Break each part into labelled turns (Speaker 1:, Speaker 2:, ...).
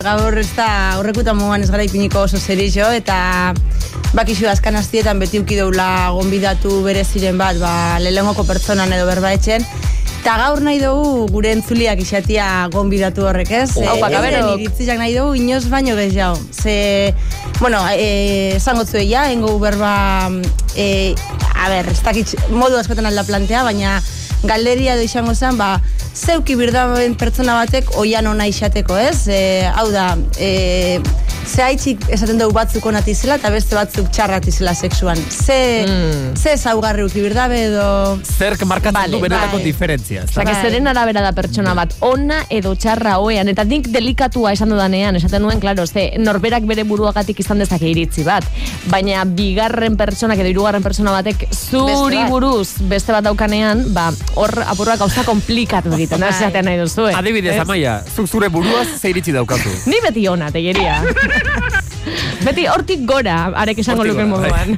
Speaker 1: Gaur ez da horrekutan moguan ez gara ipiniko oso serixo, eta bakizu azkan aztietan beti ukideula gonbidatu bereziren bat, lehenengoko pertsonan edo berbaetxen, eta gaur nahi dugu gure entzuliak isatia gonbidatu horrek, ez? Euren iritziak nahi dugu inoz baino gehiago. Esango zueia, engo berba, ez dakit modu askotan alda plantea, baina galderia edo izango zen, zeuki birdamen pertsona batek oian ona izateko, ez? Hau da, ze haitxik esaten dugu batzuk onatizela eta beste batzuk txarratizela sexuan. Ze zaugarri uki birdabe edo...
Speaker 2: Zerk markatzen du benetako diferentzia.
Speaker 3: Zaka zeren arabera da pertsona bat, ona edo txarra oean, eta nik delikatua esan dudanean, esaten nuen, klaro, norberak bere buruagatik izan dezake iritzi bat, baina bigarren pertsonak edo hirugarren pertsona batek zuri buruz beste bat daukanean, hor apurrak gauza komplikatu egiten, esaten nahi duzu.
Speaker 2: Adibidez, Amaia, zuk zure buruaz ze iritzi daukatu?
Speaker 3: Ni beti ona, tegeria. Beti hortik gora, arek esango luken moduan.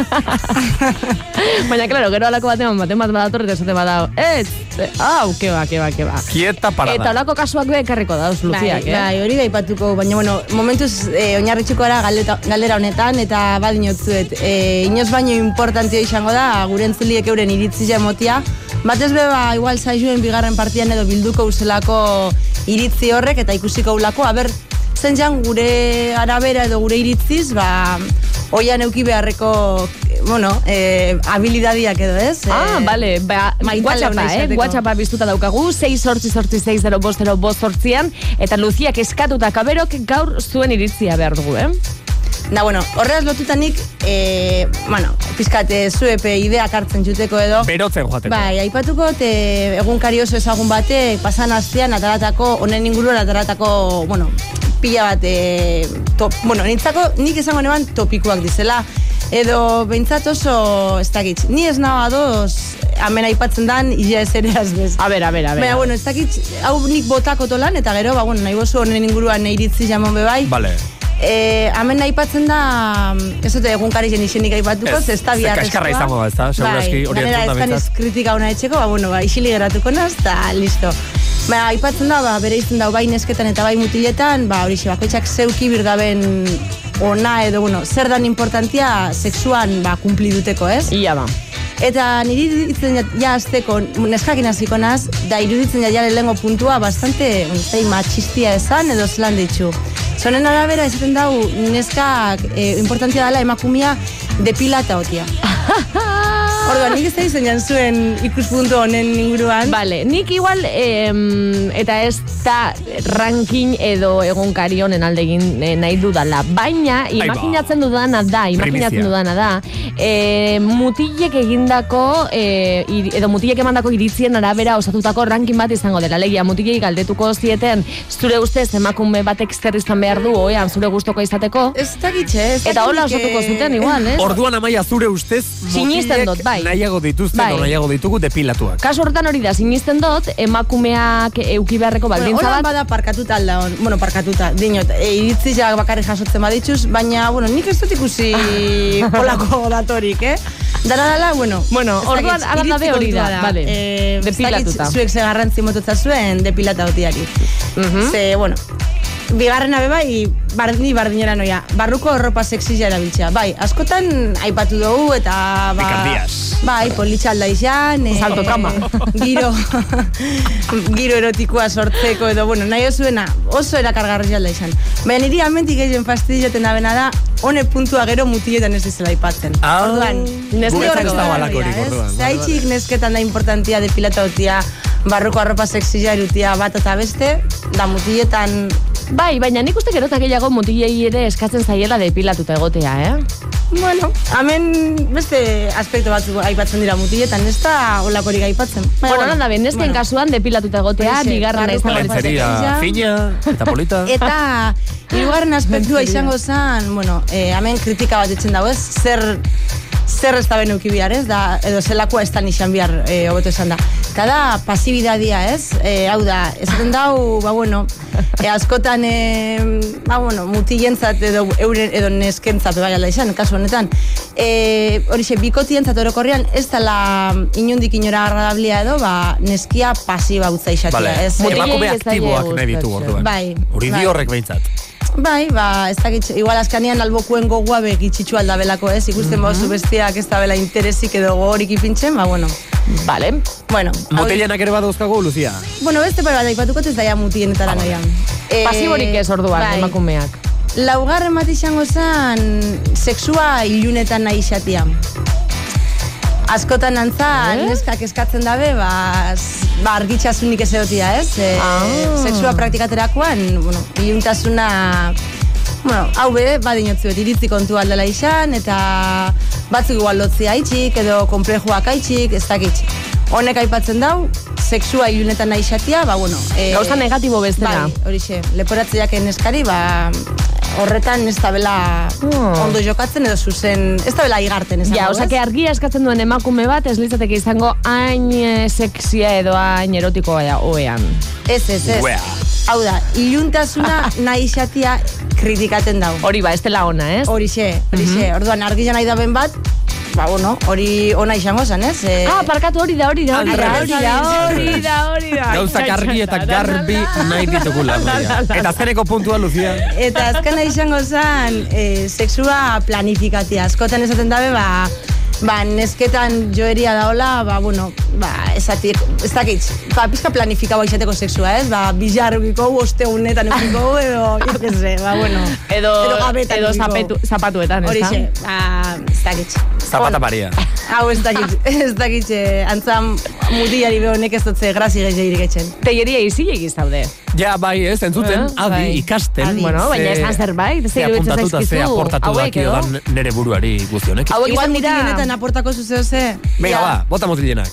Speaker 3: Baina, klaro, gero alako batean bat badator eta esaten badao. Keba.
Speaker 2: Kieta parada.
Speaker 3: Eta olako kasuak bekarriko dauz, Luziak,
Speaker 1: hori da ipatuko, baina, momentuz oinarritxuko gara galdera honetan, eta badinotzuet, inoz baino importantio izango da, gure entzuliek euren iritzia emotia, batez beba, igual zaizuen bigarren partian edo bilduko uzelako iritzi horrek, eta ikusiko ulako, zen gure arabera edo gure iritziz, oian euki beharreko, habilidadiak edo, ez?
Speaker 3: Bale, WhatsAppa biztuta daukagu, 688605005 eta Luziak eskatuta kaberok gaur zuen iritzia behar dugu,
Speaker 1: horreaz lotutanik, pizkate zuepe ideak hartzen juteko edo.
Speaker 2: Berotzen joateko.
Speaker 1: Aipatuko, egunkari oso ezagun batek, pasan astean ataratako, honen inguruan ataratako, pila bat, nik esango neban topikuak dizela, edo behintzat oso, ez dakit, ni ez nago adoz, hemen aipatzen dan, ia ez ere azbez.
Speaker 3: A ber.
Speaker 1: Baina, ez dakit, hau nik botako tolan, eta gero, nahi bozu honen inguruan iritzi jamon bebai.
Speaker 2: Bale.
Speaker 1: Hemen aipatzen da, ez dute egunkari jen izenik aipatuko, ez da biharrezkoa.
Speaker 2: Kaskarra izango da, ez da? Seguraski hori entzun da
Speaker 1: betzat. Ez kritika hona etxeko, isili geratuko naz, eta listo. Aipatzen da, bere izan da, bai nesketan eta bai mutiletan, hori bakoitzak zeuki birdaben ona edo, zer dan importantia sexuan kumpliduteko, ez?
Speaker 3: Ia ba.
Speaker 1: Eta niri iruditzen azteko, neskakin hasiko naz, da iruditzen lehengo puntua bastante, machistia esan edo zelan ditxu. Zonen arabera esaten dau, neskak importantia dela emakumia depilata otia. Orduan, nik ez da izan zuen ikuspuntu honen inguruan.
Speaker 3: Bale, nik igual, eta ez da ranking edo egunkari honen aldegin nahi dudala. Baina, imaginatzen dudana da, mutilek egindako, edo mutilek emandako iritzien arabera osatutako ranking bat izango dela. Legia, mutilek galdetuko zieten, zure ustez emakume batek zer izan behar du, oean, zure gustoko izateko.
Speaker 1: Ez dakitxe,
Speaker 3: eta hola osatuko zuten, igual, ez?
Speaker 2: Orduan, Amaia, zure ustez,
Speaker 3: mutilek
Speaker 2: nahiago dituzten o nahiago ditugu depilatuak.
Speaker 3: Kasu hortan hori da, sinisten dut, emakumeak euki beharreko baldintza bat.
Speaker 1: Horan bada parkatuta alda hon, parkatuta, dinot, iritzizak bakarri jasotzen badituz, baina, nik ez dut ikusi polako datorik, Dara,
Speaker 3: orduan aranda be hori da, bale, depilatuta.
Speaker 1: Zuek ze garrantzi mototza zuen depilata otiari. Ze, bigarrena bebai, ni bardinera noia, barruko ropa sexia erabiltzea. Askotan aipatu dugu eta...
Speaker 2: Pikandias.
Speaker 1: Politxalda izan.
Speaker 3: Salto kama.
Speaker 1: Giro erotikoa sortzeko edo, nahi osuena oso erakargarri alda izan. Baina niri amentik egin fastidioten dabena da, hone puntua gero mutiletan ez dizela aipatzen.
Speaker 2: Orduan, neske horreko da.
Speaker 1: Zaitxik nesketan da importantia depilata otia, barruko arropa sexia erutia bat eta beste, da mutiletan...
Speaker 3: Baina nik uste gerotak gehiago mutilei ere eskatzen zaiela depilatuta egotea,
Speaker 1: hemen beste aspektu batzu aipatzen dira mutiletan, ez da olakorik aipatzen.
Speaker 3: Nanda ben, nesken kasuan depilatuta egotea, bigarrena izango
Speaker 2: lenceria fina eta polita.
Speaker 1: Eta hirugarren aspektua izango zen, hemen kritika bat etzen dago, ez? Zer ez da benuki bihar, ez? Edo zelakoa ez da nixan bihar, hobeto esan da. eta da pasibidadia, ez? Hau da, esaten dau, askotan, mutilentzat edo neskentzat, ala izan, kasu honetan, horixe, bikotientzat orokorrean, ez dela inondik inora agradablia edo, neskia pasiba utza izatea, ez?
Speaker 2: Emakume aktiboak nahi ditu orduan.
Speaker 1: Bai.
Speaker 2: Hori di horrek behintzat.
Speaker 1: Bai, ez dakit, igual askanean albokuen gogoa begitxitxu aldabelako, ez? Ikusten bozu bestiak ez da bela interesik edo gogorik ipintzen,
Speaker 3: Vale.
Speaker 2: Mutilenak ere badauzkago, Lucia?
Speaker 1: Beste bat aipatuko ez daia mutienetara nahian.
Speaker 3: Pasiborik ez orduan, emakumeak.
Speaker 1: Laugarren bat izango zen, sexua ilunetan nahi izatea. Askotan antza, neskak eskatzen dabe, argitxasunik ez egotia, ez? Sexua praktikaterakoan, iluntasuna, hau badinotzuet, iritzi kontu aldela izan, eta batzuk igual lotzia haitxik, edo konplejuak haitxik, ez dakit. Honek aipatzen dau, sexua ilunetan nahi izatea,
Speaker 3: gauza negatibo bezala.
Speaker 1: Bai, horixe, leporatzeak neskari, horretan ez da bela ondo jokatzen edo zuzen, ez da bela igarten esango.
Speaker 3: Ja, osake argia eskatzen duen emakume bat ez litzateke izango hain sexia edo hain erotikoa oean.
Speaker 1: Ez. Hau da, iluntasuna nahi izatea kritikaten dau.
Speaker 3: Hori ez dela ona, ez?
Speaker 1: Horixe. Orduan argia nahi daben bat, hori ona izango zen, ez?
Speaker 3: Parkatu hori da.
Speaker 2: Gauzak argi eta garbi nahi ditugula. Eta azkeneko puntua, Lucia.
Speaker 1: Eta azkena izango zen, sexua planifikatia. Askotan esaten dabe, nesketan joeria daola, ez dakit, pizka planifikaua izateko sexua, ez? Bizar ukiko, ostegunetan ukiko, edo, jo que se,
Speaker 3: edo gabetan edo zapatuetan, ez da?
Speaker 1: Horixe, ez dakit.
Speaker 2: Zapata Maria.
Speaker 1: Hau ez dakit, antzan mutilari behonek ez dutze grazi gehiagirik etxen.
Speaker 3: Teieria izilegik zaude.
Speaker 2: Ja, bai, ez, entzuten, ikasten.
Speaker 3: Baina esan zerbait,
Speaker 2: ze apuntatuta, ze aportatu dakio dan nere buruari guztionek.
Speaker 1: Igual mutilenetan aportako zuzeo ze.
Speaker 2: Venga, bota mutilenak.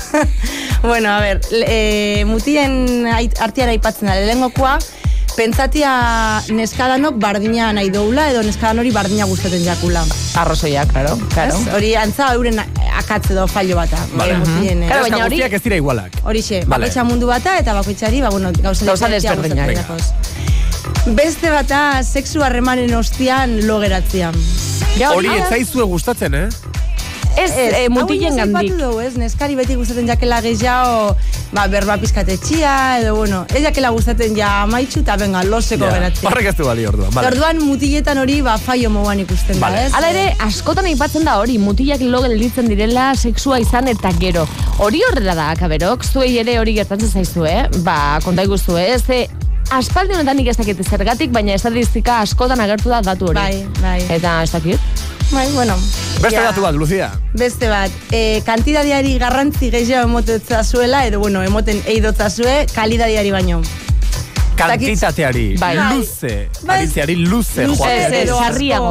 Speaker 1: A ver, mutilen artiara aipatzen da, lehengokoa, pentsatia neskadanok bardina nahi doula edo neskadan hori bardina gustaten jakula.
Speaker 3: Arrozoia, claro.
Speaker 1: Hori antza euren akatze do fallo bata.
Speaker 2: Neska guztiak ez dira igualak.
Speaker 1: Horixe, bakoitza mundu bata eta bakoitzari, gauza
Speaker 3: desberdinak.
Speaker 1: Beste bata, sexu harremanen ostian lo geratzea.
Speaker 2: Hori ez zaizue gustatzen,
Speaker 3: Ez, mutilen gandik.
Speaker 1: Neskari beti gustaten jakela gehiago, berba pizkatetxia, edo, ez jakela gustaten maitxu, eta benga, loseko geratzea.
Speaker 2: Horrek ez du bali orduan, vale.
Speaker 1: Orduan mutiletan hori, faio moguan ikusten da, ez?
Speaker 3: Hala ere, askotan aipatzen da hori, mutilak lo gelditzen direla, sexua izan eta gero. Hori horrela da, akaberok, zuei ere hori gertatzen zaizu, konta iguztu, ez? Aspaldi honetan nik ez dakit zergatik, baina estatistika askotan agertu da datu hori.
Speaker 1: Bai.
Speaker 3: Eta ez dakit?
Speaker 2: Beste datu bat, Lucia.
Speaker 1: Beste bat, kantidadiari garrantzi gehiago emotetza zuela, edo, emoten eidotza zue, kalidadiari baino.
Speaker 2: Kantitateari, luze, aritziari luze.
Speaker 3: Sarriago.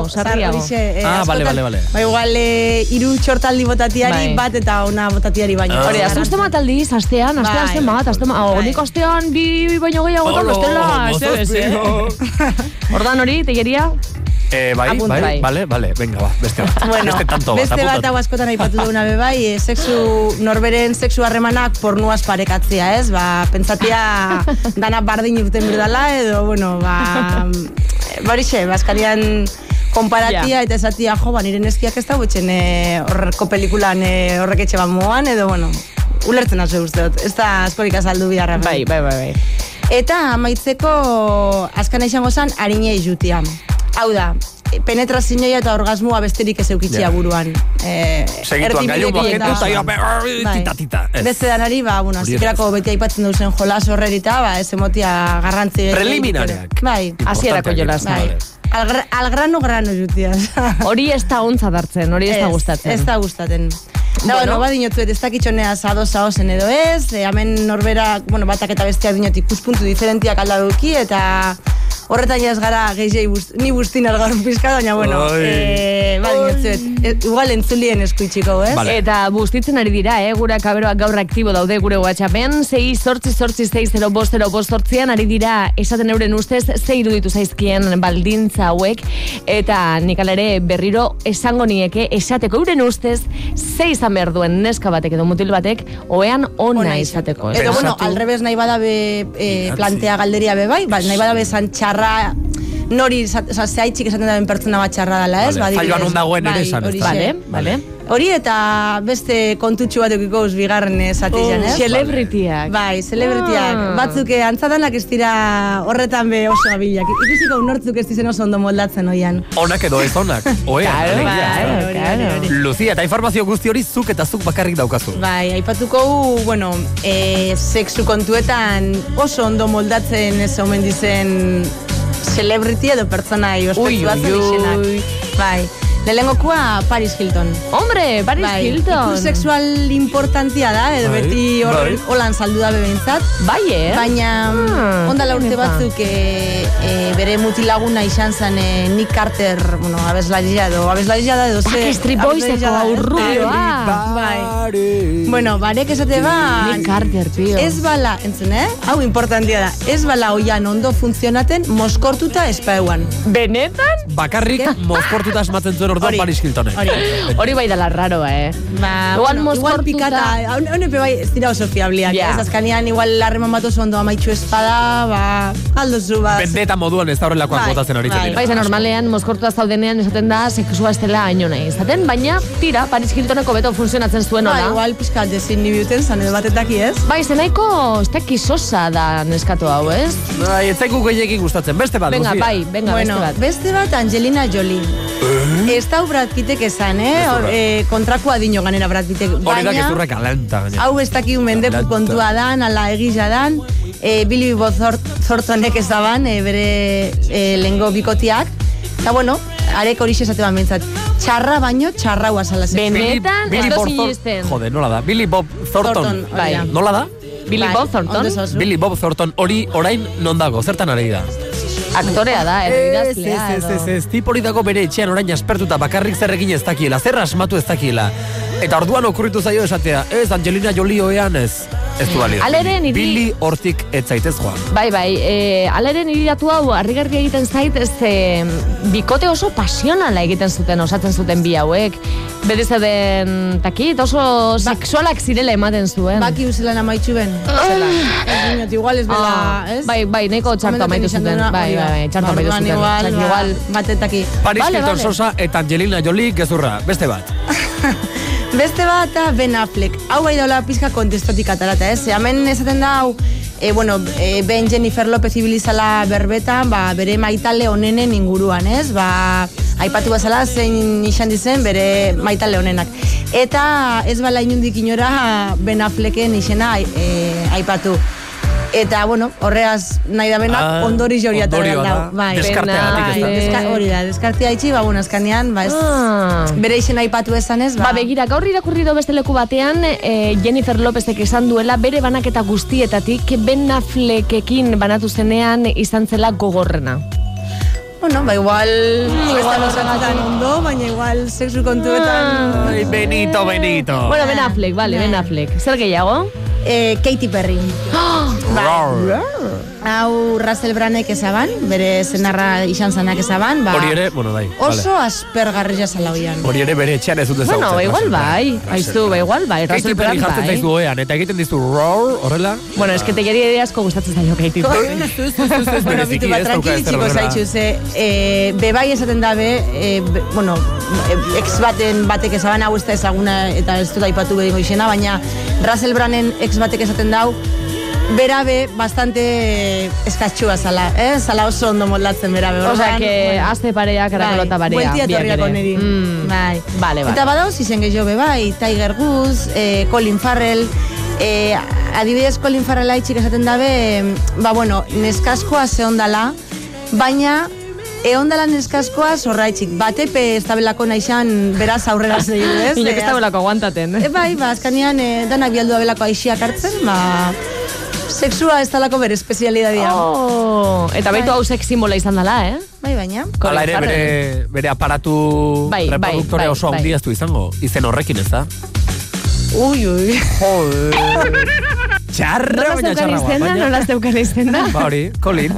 Speaker 2: Bale.
Speaker 1: Igual, 3 txortaldi botatiari bat eta ona botatiari baino.
Speaker 3: Hori, azte mataldiz, astean zenbat, honik astean 2 baino gehiago bestela. Ordan hori, tegeria?
Speaker 2: Bai, vale, venga, beste bat.
Speaker 1: Beste bat hau askotan aipatu duguna bebai, norberen sexu harremanak pornuaz parekatzea, ez? Pentsatia dana bardin urten berdala, edo, barixe, bazkarian konparatia eta esatia, nire neskiak ez da gutxen horreko pelikulan horrek etxe bat moan, edo, ulertzen hazu usteot, ez da askorik azaldu biharra.
Speaker 3: Bai.
Speaker 1: Eta amaitzeko azkana izango zen harinei jutia. Hau da, penetrazioa eta orgasmoa besterik ez eukitzia buruan.
Speaker 2: Segituan gailu baketu eta tita.
Speaker 1: Beste danari, zikerako beti aipatzen duzen jolas horrerita, ez emotia garrantzi.
Speaker 2: Preliminariak.
Speaker 1: Bai.
Speaker 3: Hasierako jolas.
Speaker 1: Al grano jutia.
Speaker 3: Hori ez da ontza dartzen, hori ez da gustatzen.
Speaker 1: Ez da gustatzen. Badinotu ez dakitxonea zaozen edo ez, hemen norbera, batak eta besteak dinot ikuspuntu diferentiak alda duki, eta horretan jaz gara gehiagei ni bustin gaur pizka, baina bueno, igual entzulien eskuitxiko, ez?
Speaker 3: Vale. Eta bustitzen ari dira, gure kaberoak gaur aktibo daude gure WhatsAppen, 688605058an ari dira esaten euren ustez ze iruditu zaizkien baldintza hauek, eta nik ere berriro esango nieke esateko euren ustez ze izan behar duen neska batek edo mutil batek oean ona izateko.
Speaker 1: Edo bueno, alrebez nahi badabe plantea galderia bai, nahi badabe zan txarra nori, zehaitxik esaten daben pertsona bat txarra dela, ez?
Speaker 2: Zailuan ondagoen ere esan.
Speaker 3: Vale.
Speaker 1: Hori eta beste kontutxu bat eukiko bigarren esatean, ez?
Speaker 3: Celebrityak.
Speaker 1: Bai, celebrityak. Batzuk antzadanak ez dira horretan be oso abilak. Ikusiko unortzuk ez dizen oso ondo moldatzen oian.
Speaker 2: Onak edo ez onak.
Speaker 3: Claro.
Speaker 2: Lucia, eta informazio guzti hori zuk eta zuk bakarrik daukazu.
Speaker 1: Bai, aipatuko, bueno, sexu kontuetan oso ondo moldatzen ez omen dizen celebrity edo pertsonai ospektuatzen izenak. Bai. Lehenengokua Paris Hilton.
Speaker 3: Hombre, Paris Hilton.
Speaker 1: Ikur sexual importantia da, edo beti holan saldu da bebentzat.
Speaker 3: Bai,
Speaker 1: Baina, ondala urte batzuk bere mutilaguna izan zen Nick Carter, bueno, abeslaria da, edo ze...
Speaker 3: Backstreet Boyseko aurrubioa.
Speaker 1: Bai. Bueno, barek esate ba...
Speaker 3: Nick Carter, tío.
Speaker 1: Ez bala, entzun, hau importantia da, ez bala oian ondo funtzionaten moskortuta espauan.
Speaker 3: Benetan?
Speaker 2: Bakarrik moskortuta esmatzen zuen orduan Paris Hiltonek.
Speaker 3: Hori bai dela raro,
Speaker 1: Igual pikata, honepe bai ez dira oso fiabliak, ez azkanean igual harreman bat oso ondo amaitxu espada, aldozu bat.
Speaker 2: Bendeta moduan ez da horrelakoak botatzen horitzen dira.
Speaker 3: Baiza normalean, moskortua zaudenean esaten da sexua estela haino nahi izaten, baina tira, Paris Hiltoneko beto funtzionatzen zuen hola.
Speaker 1: Igual pizkat dezin nibuten zan edo batetaki, ez?
Speaker 3: Bai, zenaiko ez teki sosa da neskato hau, ez?
Speaker 2: Bai, ez zaiku gehiagik gustatzen, beste bat,
Speaker 3: Lucia. Venga,
Speaker 1: beste bat Angelina Jolie. Ez da Brad Pittek esan, kontrakoa dino ganera Brad Pittek.
Speaker 2: Hori da gezurrak alanta.
Speaker 1: Hau ez dakiun mendeku kontua dan, ala egisa dan, Billy Bob Thorntonek ez daban, bere lengo bikotiak. Eta bueno, arek hori esate ban bentsat. Txarra baino, txarra huazala zen.
Speaker 3: Benetan, ez dozinisten.
Speaker 2: Jode, nola da? Billy Bob Thornton. Nola da?
Speaker 3: Billy Bob Thornton?
Speaker 2: Billy Bob Thornton, hori orain non dago, zertan ari da?
Speaker 3: Aktorea da, idazlea.
Speaker 2: Ez, tip hori dago bere etxean orain aspertuta bakarrik zerrekin ez dakiela, zer asmatu ez dakiela. Eta orduan okurritu zaio esatea, ez Angelina Jolie oean ez du balio. Billy hortik ez zaitez joan.
Speaker 3: Bai, aleren iridatu hau, harrigarria egiten zait, ez bikote oso pasionala egiten zuten, osatzen zuten bi hauek. Bediz den takit, oso sexualak zirela ematen zuen.
Speaker 1: Baki uzelan amaitxu ben. Igual ez bela, ez?
Speaker 3: Bai, neko txartu amaitu zuten. Bai, txartu amaitu zuten.
Speaker 1: Igual, batetaki.
Speaker 2: Paris Hilton sosa eta Angelina Jolie gezurra. Beste bat.
Speaker 1: Beste bat, Ben Affleck. Hau bai daula pizka kontestatik atarata, ez? Hemen esaten da, Ben Jennifer Lopez ibilizala berbetan, bere maitale honenen inguruan, ez? Aipatu bazala zein izan dizen bere maitale honenak. Eta ez bala inundik inora Ben Afflecken izena aipatu. Eta, bueno, horreaz nahi da benak ondori jori atarrean dau.
Speaker 2: Deskartea.
Speaker 1: Hori da, deskartea itxi, azkanean, bere izen aipatu esan ez.
Speaker 3: Begira, gaur irakurri do beste leku batean, Jennifer Lopezek esan duela, bere banaketa guztietatik, Ben Affleckekin banatu zenean izan zela gogorrena.
Speaker 1: Bueno, igual horretan ondo, baina igual sexu kontuetan...
Speaker 2: Benito.
Speaker 3: Bueno, Ben Affleck, Ben Affleck. Zer gehiago?
Speaker 1: Katy Perry. Hau Russell Brandek ezaban, bere zenarra izan zanak ezaban.
Speaker 2: Hori ere, bueno, bai.
Speaker 1: Oso aspergarria zala hoian.
Speaker 2: Hori ere bere etxean ez dut ezagutzen.
Speaker 3: Bueno, igual bai. Igual bai.
Speaker 2: Katy Perry jartzen zaizu oean, eta egiten dizu roar, horrela.
Speaker 3: Bueno, es que tegiari ere asko gustatzen zailo Katy Perry.
Speaker 1: Bueno, bitu bat, tranquilitxiko zaitxu, bebai esaten dabe, bueno, ex batek ezaban hau ez da ezaguna, eta ez dut aipatu bedingo izena, baina Russell Branden ex batek esaten dau, berabe bastante eskatxua zala, zala oso ondo moldatzen berabe.
Speaker 3: Osea, que azte parea, karakolota barea.
Speaker 1: Bueltia etorriako niri.
Speaker 3: Vale.
Speaker 1: Eta badauz izen gehiago bai, Tiger Woods, Colin Farrell, adibidez Colin Farrell haitxik esaten dabe, bueno, neskaskoa ze ondala, baina eondala neskaskoa zorraitxik. Batepe ez tabelako naixan beraz aurrera zehidu, ez?
Speaker 3: Inek ez tabelako aguantaten.
Speaker 1: Bai, azkanean danak bialdu abelako aixiak hartzen, Sexua ez talako bere espezialidadia.
Speaker 3: Eta baitu hau sex simbola izan dela,
Speaker 1: Bai, baina.
Speaker 2: Hala ere bere aparatu reproduktore oso handiaztu izango. Izen horrekin ez da?
Speaker 1: Ui.
Speaker 2: Txarra, baina txarra.
Speaker 3: Nola zeukan izenda?
Speaker 2: Hori, Colin.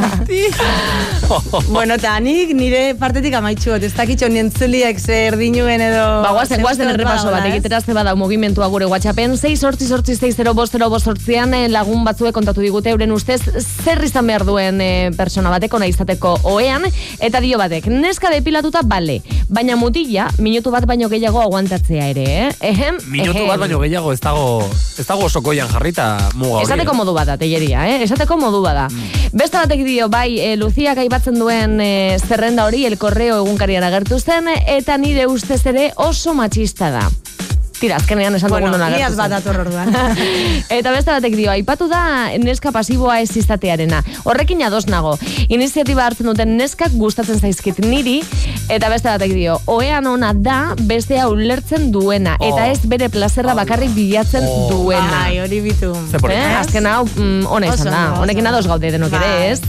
Speaker 1: Bueno, eta nik nire partetik amaitxuot, ez dakitxo nientzuliek zer dinuen edo...
Speaker 3: Guazen errepaso bat, egiterazte bada mugimentua gure WhatsAppen, 6-8-8-6-0-5-0-5-an lagun batzuek kontatu digute euren ustez zer izan behar duen persona bateko nahi izateko oean, eta dio batek, neska depilatuta bale, baina mutila, minutu bat baino gehiago aguantatzea ere,
Speaker 2: Minutu bat baino gehiago ez dago oso goian jarrita muga hori.
Speaker 3: Esateko modu bada, telleria, esateko modu bada. Beste batek dio, bai, Luziak aipatzen duen zerrenda hori, El Correo egunkarian agertu zen, eta nire ustez ere oso matxista da. Tira, azkenean esan dugun hona gertu zen.
Speaker 1: Iaz bat ator orduan.
Speaker 3: Eta beste batek dio, aipatu da neska pasiboa ez izatearena. Horrekin ados nago. Iniziatiba hartzen duten neskak gustatzen zaizkit niri, eta beste batek dio, oean ona da bestea ulertzen duena, eta ez bere plazerra bakarrik bilatzen duena.
Speaker 1: Ai, hori bitu.
Speaker 3: Azken hau, ona izan da. Honekin ados gaude denok ere, ez?